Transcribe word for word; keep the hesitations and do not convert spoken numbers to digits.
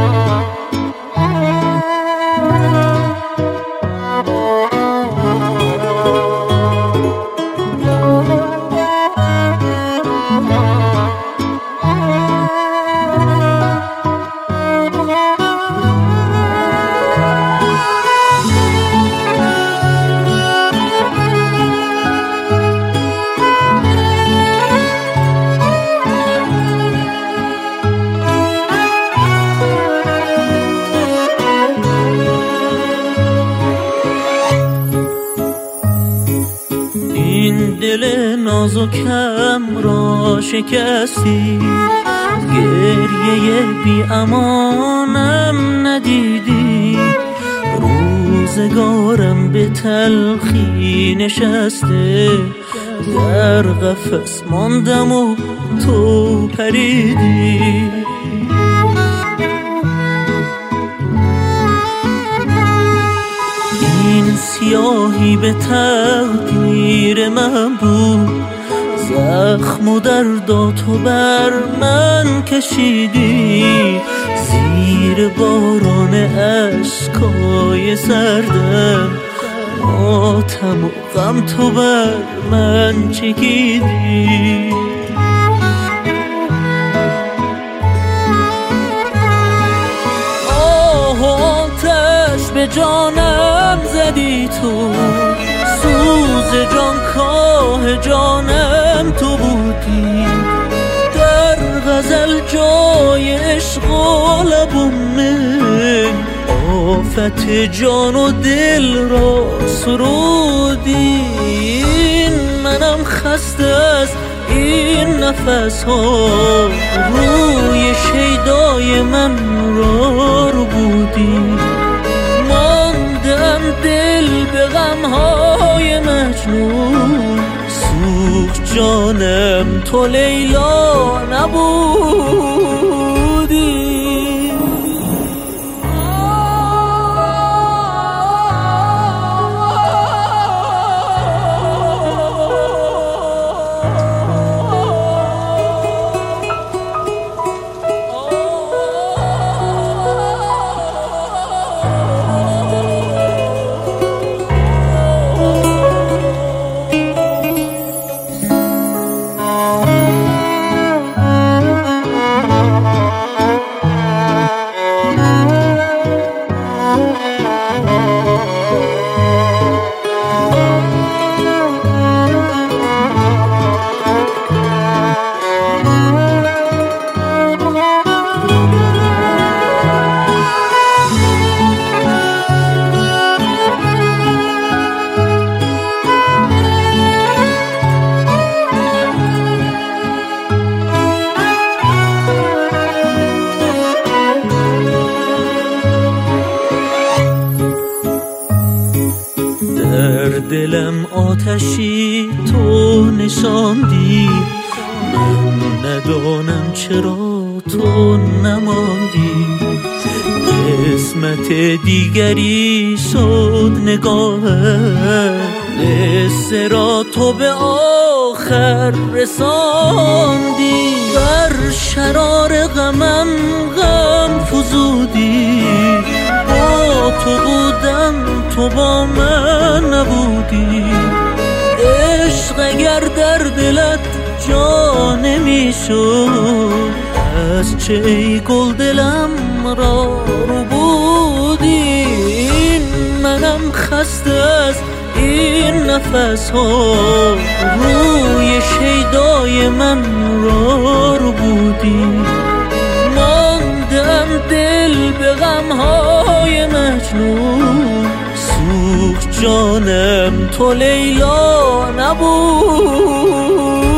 دل نازکم را شکستی، گریه بی امانم ندیدی، روزگارم به تلخی نشسته، در قفس ماندم و تو پریدی. این سیاهی به تقدیر من بود، زخم و دردا تو بر من کشیدی، زیر باران اشکای سردم ماتم و غم تو بر من چکیدی. آه و آتش به جانم زدی تو، سوز جان کاه جانم تو بودی، در غزل جای عشق و لبم من آفت جان و دل را سرودی. منم خسته از این نفس ها، روی شیدای من را رو بودی، ماندم دل به غمهای مجنون، سوخت جانم تو لیلا نبودی. دلم آتشی تو نشاندی، من ندانم چرا تو نماندی، قسمت دیگری شد نگاهت، قصه را تو به آخر رساندی، بر شرار غمم غم فزودی، با تو بودم تو با من نبودی، عشق اگر در دلت جا نمیشد، از چه ای گل دلم را رو بودی. منم خسته از این نفس ها، روی شیدای من را رو بودی، ماندم دل به غمهای مجنون، سوخت جانم تو لیلا نبود.